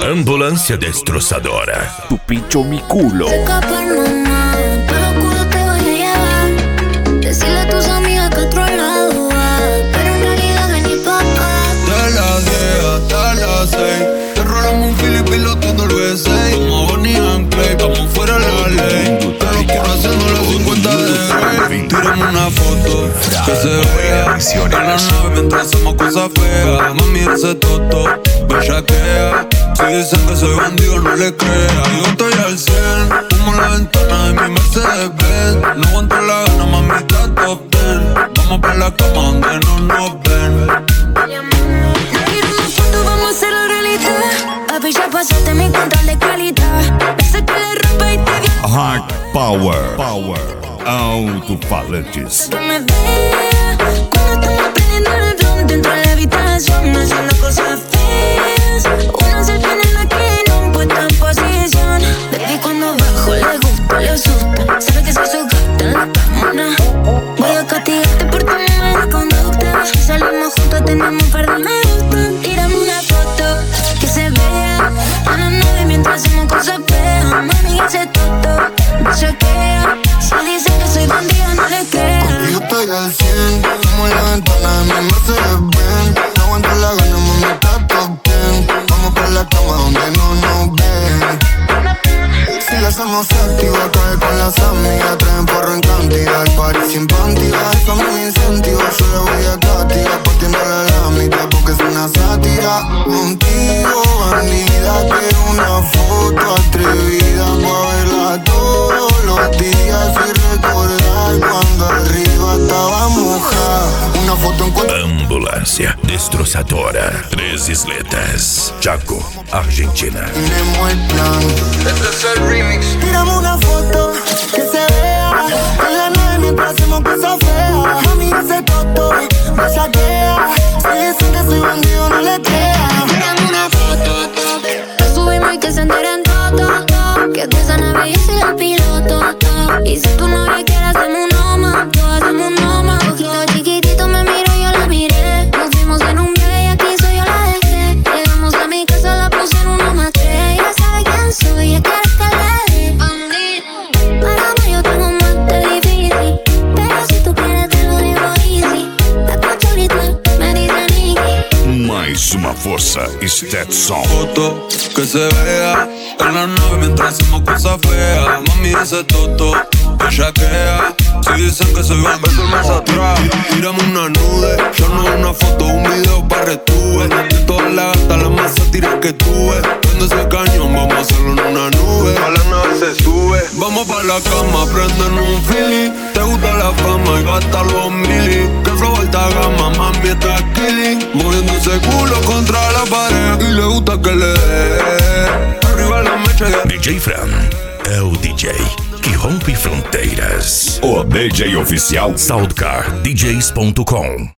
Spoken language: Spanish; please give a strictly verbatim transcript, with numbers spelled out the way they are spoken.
Ambulância Destrozadora. Tu pincho mi culo. Decirle a tus amigas que otro lado va, pero en realidad es mi papá. De las diez hasta las seis, te rolamos un fili pilotando el V seis. Como Bonnie and Clyde, como fuera la ley. Te lo quiero haciendo los cincuenta de Grey. Tiramos una foto que se vea en la nave mientras hacemos cosas feas. Mami, ese toto, bellaquea. Si dicen que soy bandido, no le crea. Yo estoy al cien, como la ventana de mi Mercedes Benz. No aguanto la gana, mami, está top ten. Vamos pa' la cama donde no nos ven. No quiero más fotos, vamos a hacerlo realidad. Papi, ya pasaste mi control de calidad. Ese que le rompe y te dio Hard Power. Power. Alto-falantes. que me vea cuando estamos prendiendo el ron dentro de la habitación, haciendo cosas feas. Una selfie en la que no puesta en posición. Baby, cuando bajo le gusta, le asusta. Sabe que soy su gata en la cámara. Voy a castigarte por tu mala conducta. Si salimos juntos tenemos un par de me gustan. Tírame una foto que se vea en la nave mientras hacemos cosas feas. Mami, ese toto no chequea. Si dicen que soy bandida, no le crea. Yo estoy al cien, como la ventana de mi Mercedes Benz. No aguanto la gana, mami, está top ten. Vamos pa' la cama donde no nos ven. Si la hacemos activa, cae con las amigas. Traen porro en cantidad, el party sin pantida. Eso me incentiva, yo le voy a castigar. Partiéndole la mitad porque es una sátira. Contigo, bandida, quiero una foto atrevida pa' verla todos los días y recordar cuando arriba estaba mojada. Una foto en cuatro. Ambulância Destrozadora. Três Isletas. Chaco, Argentina. Tenemos el plan. Este es el remix. Tiramos una foto que se vea en la nave mientras hacemos cosas feas. Mami, ese toto me saquea. Si dicen que soy bandido, no le crea. Tirame una foto, la subimos y que se enteren todo. Que de esa nave yo soy el piloto. Y si tu novia quiere hacemos un noma, hacemos un noma. Ojito chiquitito me miro, yo la miré. Nos fuimos en un viaje y aquí soy yo la dejé. Llegamos a mi casa, la puse en uno más tres. Ya sabe quién soy, ya quiere que le dé. Bandito, para mí yo tengo más de difícil. Pero si tú quieres te lo digo easy. La cachorita me dice Nicky. Mais uma força Stetson. Foto que se vea en la nave mientras hacemos cosas feas. Mami, ese toto bellaquea. Si dicen que soy un beso más atrás. Tírame una nude, yo no una foto, un video pa' retube. De todas las gatas, la más sátira que tuve. Prende ese cañón, vamos a hacerlo en una nube. A la nave se sube. Vamos pa' la cama, prenden un fili. Te gusta la fama y gasta los mili. Que el flow alta gama, mami está killing. Moviendo ese culo contra la pared. Y le gusta que le dé arriba la mecha y D J Fran é o D J que rompe fronteiras. O D J oficial Soundcar D Js ponto com